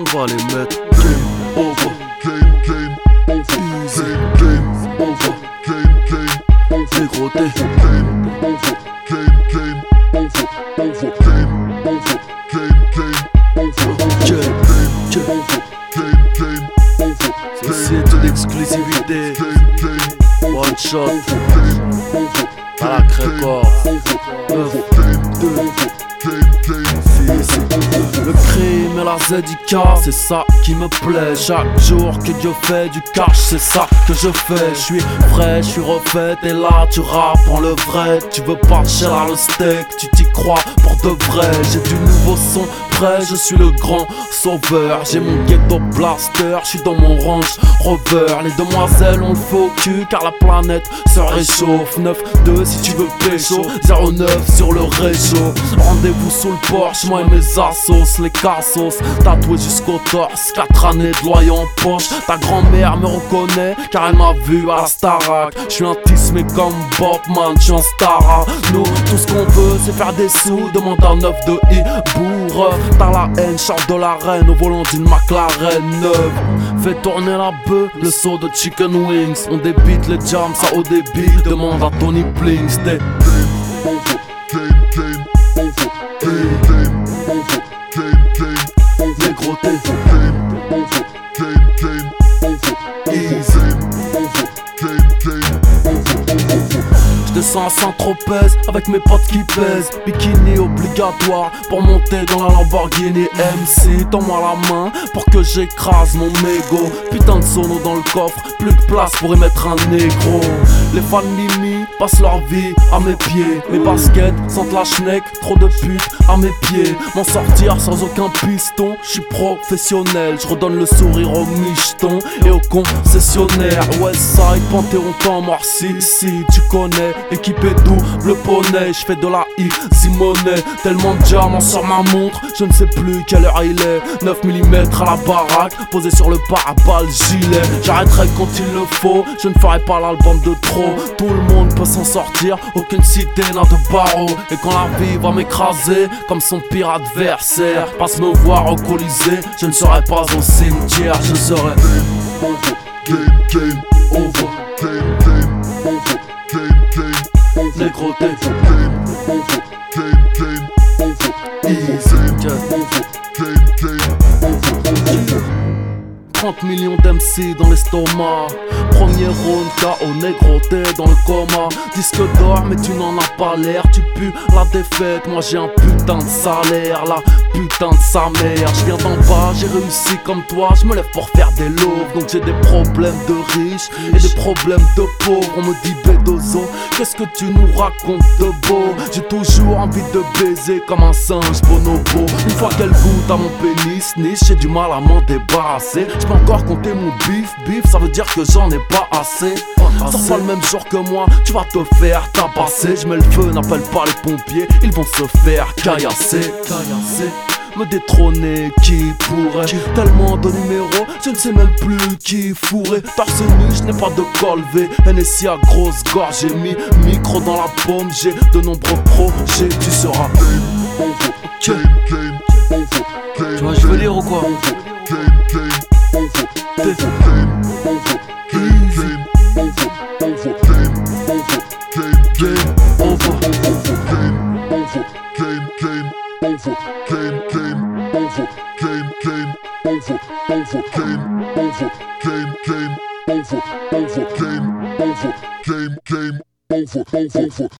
va les mettre. Game over. Game over. Easy. Game over. Game dégroté. Game over. Game over. Game over. Société d'exclusivité. One shot. À la Créport. 9, 2, le crime et la ZIK, c'est ça qui me plaît. Chaque jour que Dieu fait du cash, c'est ça que je fais. Je suis frais, je suis refait, et là tu rappes en le vrai. Tu veux pas cher le steak, tu t'y crois pour de vrai. J'ai du nouveau son prêt, je suis le grand sauveur. J'ai mon ghetto blaster, je suis dans mon range rover. Les demoiselles ont le faux cul car la planète se réchauffe. 9-2 si tu veux pécho, 09 sur le réchaud. Rendez-vous sous le porche, moi et mes assos, les cassos. Tatoué jusqu'au torse, 4 années de loyer en poche. Ta grand-mère me reconnaît car elle m'a vu à la Starac. Je suis un tismé comme Bobman, je suis un Stara. Nous, tout ce qu'on veut c'est faire des sous. Demande un 9 de I, bourre. T'as la haine, charge de la reine au volant d'une McLaren neuve. Fais tourner la bœuf, le saut de chicken wings. On débite les jams, ça au débit. Demande à Tony Blinks. T'es dégroté. J'descends à Saint-Tropez avec mes potes qui pèsent. Bikini obligatoire pour monter dans la Lamborghini MC. Tends-moi la main pour que j'écrase mon mégot. Putain de sono dans le coffre, plus de place pour y mettre un négro. Les fans Mimi passent leur vie à mes pieds. Mes baskets sentent la schneck, trop de putes à mes pieds. M'en sortir sans aucun piston, j'suis professionnel. J'redonne le sourire aux michetons et aux concessionnaires. Westside, Panthéon, temps mort, si tu connais. Équipé double poney, j'fais de la easy money. Tellement de diamants sur ma montre, je ne sais plus quelle heure il est. 9 mm à la baraque, posé sur le pare-balles gilet. J'arrêterai quand il le faut, je ne ferai pas l'album de trop. Tout le monde peut s'en sortir, aucune cité n'a de barreaux. Et quand la vie va m'écraser, comme son pire adversaire, passe me voir au Colisée, je ne serai pas au cimetière, je serai game over, game over. Dégroté. Easy. 30 millions d'MC dans l'estomac. Premier round KO négroté dans le coma. Disque d'or mais tu n'en as pas l'air. Tu pues la défaite, moi j'ai un putain de salaire. La putain de sa mère. Je viens d'en bas, j'ai réussi comme toi. Je me lève pour faire des loaves. Donc j'ai des problèmes de riches et des problèmes de pauvres. On me dit Bédozo, qu'est-ce que tu nous racontes de beau? J'ai toujours envie de baiser comme un singe bonobo. Une fois qu'elle goûte à mon pénis niche, j'ai du mal à m'en débarrasser. J'peux encore compter mon bif, ça veut dire que j'en ai pas assez. Sors pas le même jour que moi, tu vas te faire tabasser. J'mets le feu, n'appelle pas les pompiers, ils vont se faire caillasser. Me détrôner, qui pourrait? Tellement de numéros, je ne sais même plus qui fourrer. Torse nu, je n'ai pas de col V. NSI à grosse gorge, j'ai mis micro dans la paume. J'ai de nombreux projets, tu seras ok. Tu vois, je veux lire ou quoi? Game over.